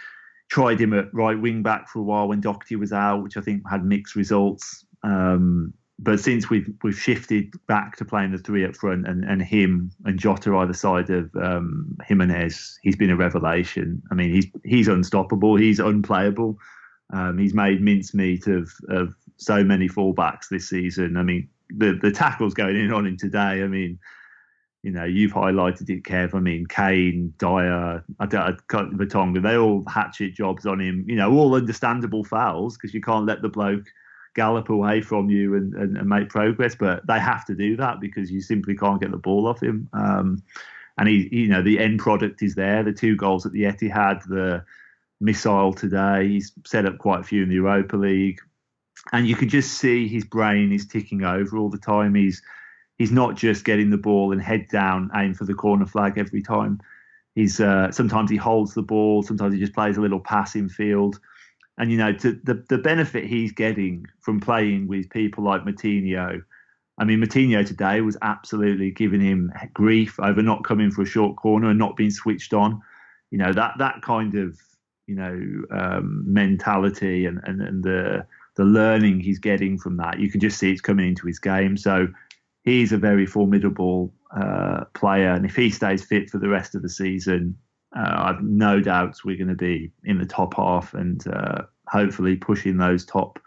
tried him at right wing back for a while when Doherty was out, which I think had mixed results. Um, but since we've we've shifted back to playing the three up front and, and him and Jota either side of um, Jimenez, he's been a revelation. I mean, he's he's unstoppable. He's unplayable. Um, he's made mincemeat of of so many fullbacks this season. I mean, the the tackles going in on him today. I mean. You know, you've highlighted it, Kev. I mean, Kane, Dyer, I don't, Vertonghen, they all hatchet jobs on him. You know, all understandable fouls because you can't let the bloke gallop away from you and, and, and make progress. But they have to do that because you simply can't get the ball off him. Um, and he, you know, the end product is there. The two goals at the Etihad, the missile today. He's set up quite a few in the Europa League, and you can just see his brain is ticking over all the time. He's He's not just getting the ball and head down, aim for the corner flag every time. He's uh, sometimes he holds the ball, sometimes he just plays a little pass in field. And, you know, to, the, the benefit he's getting from playing with people like Moutinho. I mean, Moutinho today was absolutely giving him grief over not coming for a short corner and not being switched on. You know, that that kind of, you know, um, mentality and, and, and the the learning he's getting from that, you can just see it's coming into his game. So, he's a very formidable uh, player, and if he stays fit for the rest of the season, uh, I've no doubts we're going to be in the top half and uh, hopefully pushing those top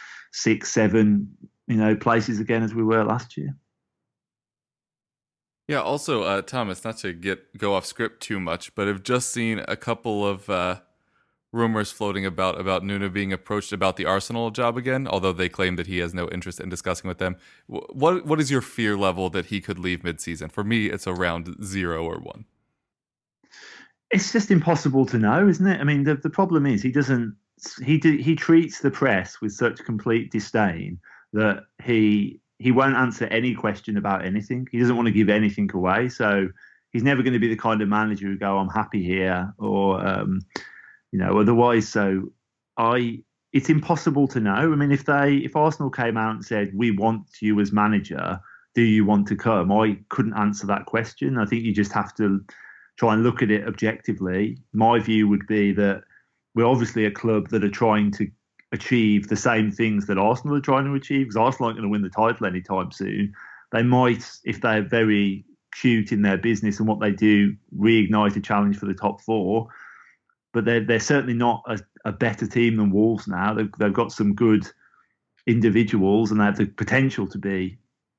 six, seven, you know, places again as we were last year. Yeah. Also, uh, Thomas, not to get go off script too much, but I've just seen a couple of uh, rumors floating about about Nuno being approached about the Arsenal job again, although they claim that he has no interest in discussing with them. What what is your fear level that he could leave mid-season? For me, it's around zero or one. It's just impossible to know, isn't it? I mean, the the problem is he doesn't he do, he treats the press with such complete disdain that he he won't answer any question about anything. He doesn't want to give anything away, so he's never going to be the kind of manager who go, "I'm happy here," or um, you know, otherwise. So I, it's impossible to know. I mean, if they, if Arsenal came out and said, "We want you as manager, do you want to come?" I couldn't answer that question. I think you just have to try and look at it objectively. My view would be that we're obviously a club that are trying to achieve the same things that Arsenal are trying to achieve, because Arsenal aren't going to win the title anytime soon. They might, if they're very cute in their business and what they do, reignite a challenge for the top four. But they're they're certainly not a, a better team than Wolves now. They've they've got some good individuals and they have the potential to be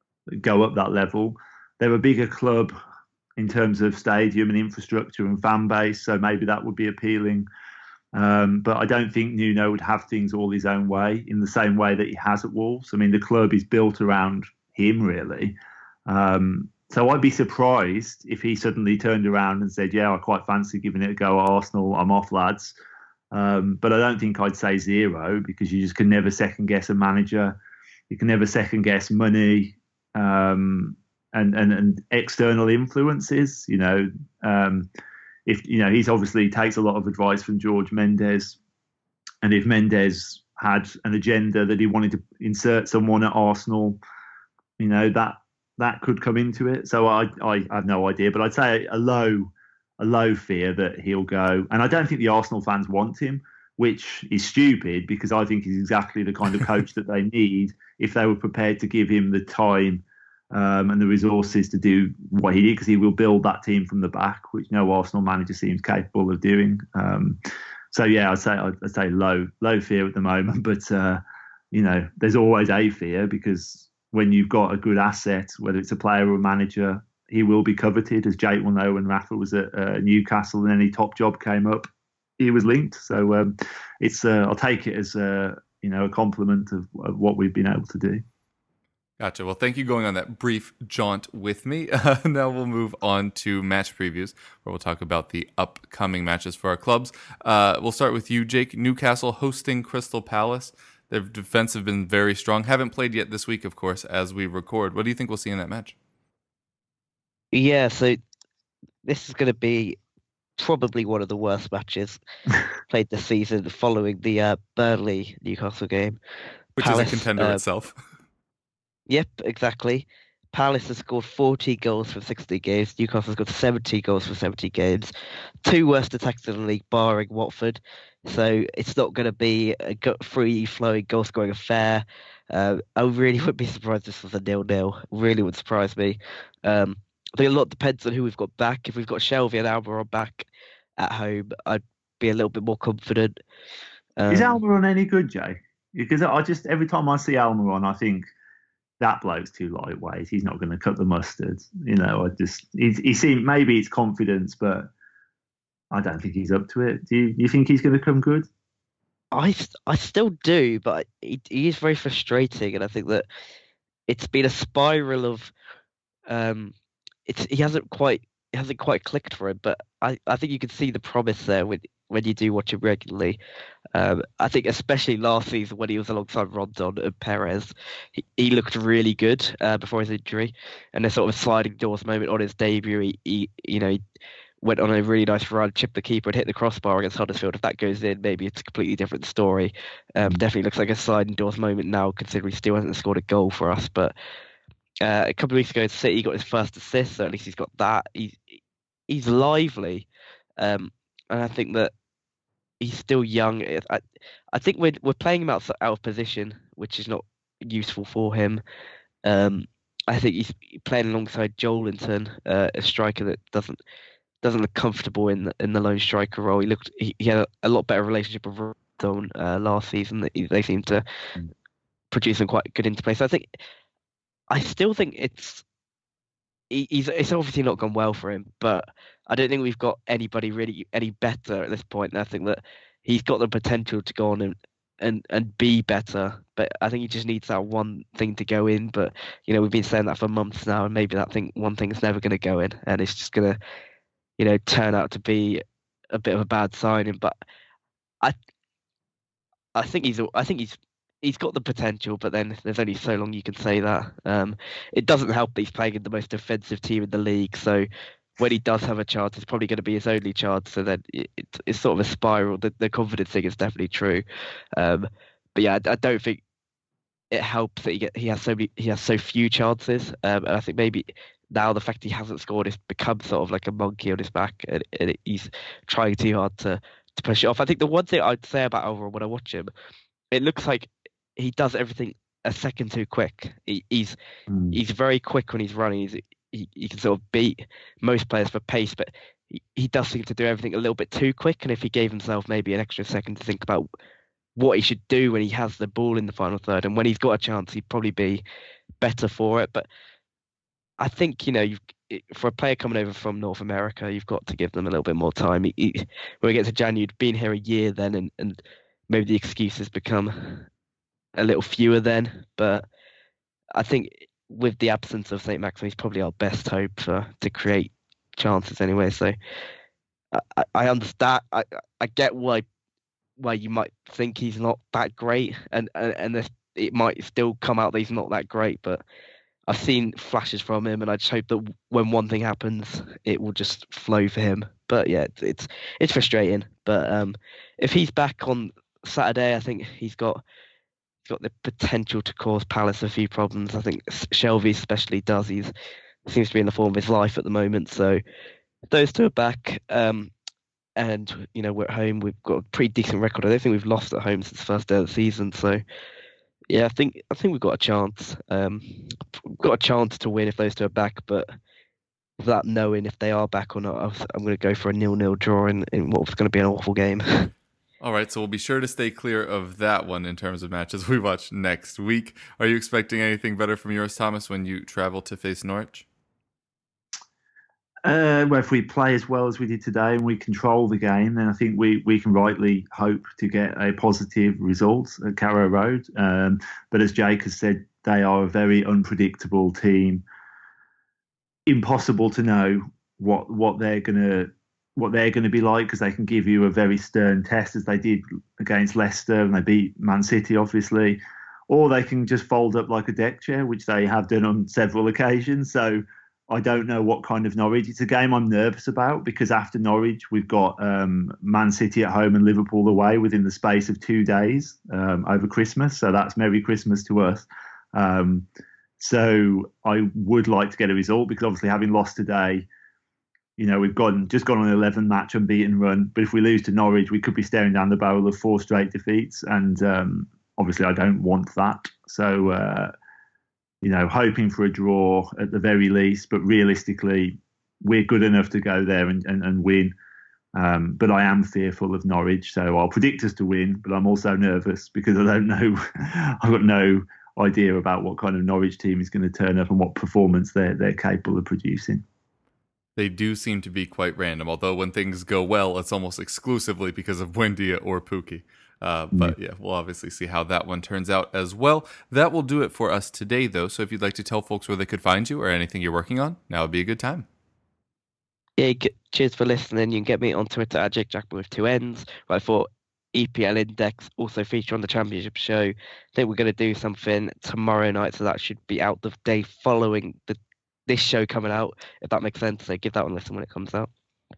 go up that level. They're a bigger club in terms of stadium and infrastructure and fan base, so maybe that would be appealing. Um, but I don't think Nuno would have things all his own way in the same way that he has at Wolves. I mean, the club is built around him, really. Um, so I'd be surprised if he suddenly turned around and said, yeah, I quite fancy giving it a go at Arsenal. I'm off, lads. Um, but I don't think I'd say zero, because you just can never second guess a manager. You can never second guess money um, and, and, and external influences, you know. Um, If you know, he's obviously takes a lot of advice from George Mendes, and if Mendes had an agenda that he wanted to insert someone at Arsenal, you know, that that could come into it. So I I have no idea, but I'd say a low a low fear that he'll go, and I don't think the Arsenal fans want him, which is stupid because I think he's exactly the kind of coach that they need if they were prepared to give him the time Um, and the resources to do what he did, because he will build that team from the back, which no Arsenal manager seems capable of doing. Um, so yeah, I'd say I'd say low low fear at the moment, but uh, you know, there's always a fear, because when you've got a good asset, whether it's a player or a manager, he will be coveted, as Jake will know. When Rafa was at uh, Newcastle and any top job came up, he was linked. So um, it's uh, I'll take it as a you know a compliment of, of what we've been able to do. Gotcha. Well, thank you going on that brief jaunt with me. Uh, now we'll move on to match previews, where we'll talk about the upcoming matches for our clubs. Uh, we'll start with you, Jake. Newcastle hosting Crystal Palace. Their defense have been very strong. Haven't played yet this week, of course, as we record. What do you think we'll see in that match? Yeah, so this is going to be probably one of the worst matches played this season, following the uh, Burnley Newcastle game. Which Palace, is a contender uh, itself. Yep, exactly. Palace has scored forty goals from sixty games. Newcastle's got seventy goals from seventy games. Two worst attacks in the league, barring Watford. So it's not going to be a free-flowing goal-scoring affair. Uh, I really would be surprised if this was a nil-nil. Really would surprise me. Um, I think a lot depends on who we've got back. If we've got Shelvey and Almiron back at home, I'd be a little bit more confident. Um, Is Almiron any good, Jay? Because I just every time I see Almiron, I think, that bloke's too lightweight. He's not going to cut the mustard. You know, I just he, he seemed maybe it's confidence, but I don't think he's up to it. Do you, you think he's going to come good? I, I still do, but he, he is very frustrating, and I think that it's been a spiral of um, it's he hasn't quite it hasn't quite clicked for him. But I, I think you can see the promise there when when you do watch him regularly. Um, I think especially last season when he was alongside Rondon and Perez, he, he looked really good uh, before his injury, and a sort of sliding doors moment on his debut. He, he you know. He, went on a really nice run, chipped the keeper and hit the crossbar against Huddersfield. If that goes in, maybe it's a completely different story. Um, definitely looks like a sliding doors moment now, considering he still hasn't scored a goal for us. But uh, a couple of weeks ago, City he got his first assist, so at least he's got that. He's, he's lively. Um, and I think that he's still young. I, I think we're, we're playing him out, out of position, which is not useful for him. Um, I think he's playing alongside Joelinton, uh, a striker that doesn't doesn't look comfortable in the, in the lone striker role. He looked he, he had a, a lot better relationship with Rondon uh, last season. That they seem to mm. produce some quite good interplay. So I think I still think it's he, he's it's obviously not gone well for him, but I don't think we've got anybody really any better at this point. And I think that he's got the potential to go on and, and, and be better. But I think he just needs that one thing to go in. But, you know, we've been saying that for months now, and maybe that thing, one thing is never going to go in, and it's just going to, you know, turn out to be a bit of a bad signing. But I I think he's I think he's he's got the potential, but then there's only so long you can say that. Um, it doesn't help that he's playing in the most defensive team in the league, so when he does have a chance, it's probably going to be his only chance. So then it, it, it's sort of a spiral. The, the confidence thing is definitely true, um, but yeah, I, I don't think it helps that he get he has so many he has so few chances, um, and I think maybe now the fact he hasn't scored has become sort of like a monkey on his back, and, and it, he's trying too hard to to push it off. I think the one thing I'd say about Alvaro when I watch him, it looks like he does everything a second too quick. He, he's mm. he's very quick when he's running. He's, he he can sort of beat most players for pace, but he, he does seem to do everything a little bit too quick. And if he gave himself maybe an extra second to think about what he should do when he has the ball in the final third, and when he's got a chance, he'd probably be better for it. But I think, you know, you've, for a player coming over from North America, you've got to give them a little bit more time. He, he, when we get to January, you'd been here a year then, and, and maybe the excuses become a little fewer then. But I think with the absence of Saint Maximin, he's probably our best hope for to create chances anyway. So I, I understand. I, I get why why you might think he's not that great, and and, and this, it might still come out that he's not that great. But I've seen flashes from him, and I just hope that when one thing happens, it will just flow for him. But yeah, it's it's, it's frustrating. But um, if he's back on Saturday, I think he's got he's got the potential to cause Palace a few problems. I think Shelvey especially does. He's seems to be in the form of his life at the moment. So those two are back, um, and you know we're at home. We've got a pretty decent record. I don't think we've lost at home since the first day of the season. So yeah, I think I think we've got a chance. Um, we've got a chance to win if those two are back, but without knowing if they are back or not, I'm going to go for a nil-nil draw in, in what's going to be an awful game. All right, so we'll be sure to stay clear of that one in terms of matches we watch next week. Are you expecting anything better from yours, Thomas, when you travel to face Norwich? Uh, well, if we play as well as we did today and we control the game, then I think we, we can rightly hope to get a positive result at Carrow Road. Um, but as Jake has said, they are a very unpredictable team. Impossible to know what what they're gonna what they're gonna be like, because they can give you a very stern test, as they did against Leicester, and they beat Man City, obviously, or they can just fold up like a deck chair, which they have done on several occasions. So I don't know what kind of Norwich. It's a game I'm nervous about, because after Norwich, we've got um, Man City at home and Liverpool away within the space of two days um, over Christmas. So that's Merry Christmas to us. Um, so I would like to get a result, because obviously having lost today, you know, we've gone just gone on an eleven match unbeaten run. But if we lose to Norwich, we could be staring down the barrel of four straight defeats. And um, obviously I don't want that. So, uh, you know, hoping for a draw at the very least, but realistically, we're good enough to go there and, and, and win. Um, but I am fearful of Norwich, so I'll predict us to win, but I'm also nervous because I don't know, I've got no idea about what kind of Norwich team is going to turn up and what performance they're, they're capable of producing. They do seem to be quite random, although when things go well, it's almost exclusively because of Buendia or Pukki. Uh, but yeah, we'll obviously see how that one turns out as well. That will do it for us today, though. So if you'd like to tell folks where they could find you or anything you're working on, now would be a good time. Yeah, cheers for listening. You can get me on Twitter at Jake Jackman with two N's. Right for E P L Index, also feature on the Championship show. I think we're going to do something tomorrow night, so that should be out the day following the this show coming out, if that makes sense. So give that one a listen when it comes out.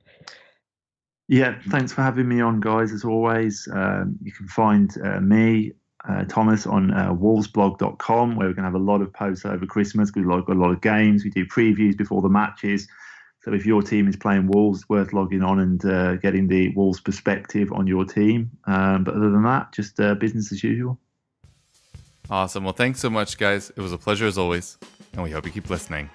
Yeah, thanks for having me on, guys, as always. Um, you can find uh, me, uh, Thomas, on uh, wolves blog dot com, where we're going to have a lot of posts over Christmas. We've got a lot of games. We do previews before the matches. So if your team is playing Wolves, it's worth logging on and uh, getting the Wolves perspective on your team. Um, but other than that, just uh, business as usual. Awesome. Well, thanks so much, guys. It was a pleasure as always, and we hope you keep listening.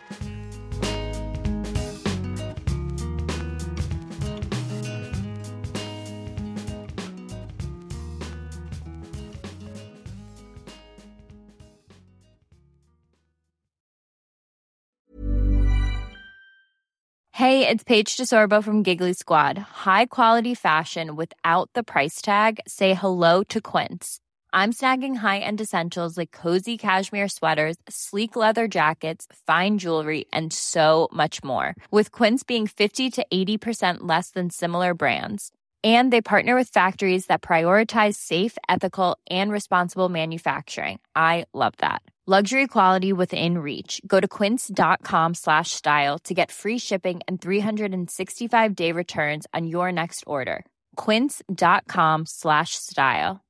Hey, it's Paige DeSorbo from Giggly Squad. High quality fashion without the price tag. Say hello to Quince. I'm snagging high-end essentials like cozy cashmere sweaters, sleek leather jackets, fine jewelry, and so much more. With Quince being fifty to eighty percent less than similar brands. And they partner with factories that prioritize safe, ethical, and responsible manufacturing. I love that. Luxury quality within reach. Go to quince.com slash style to get free shipping and three sixty-five day returns on your next order. Quince.com slash style.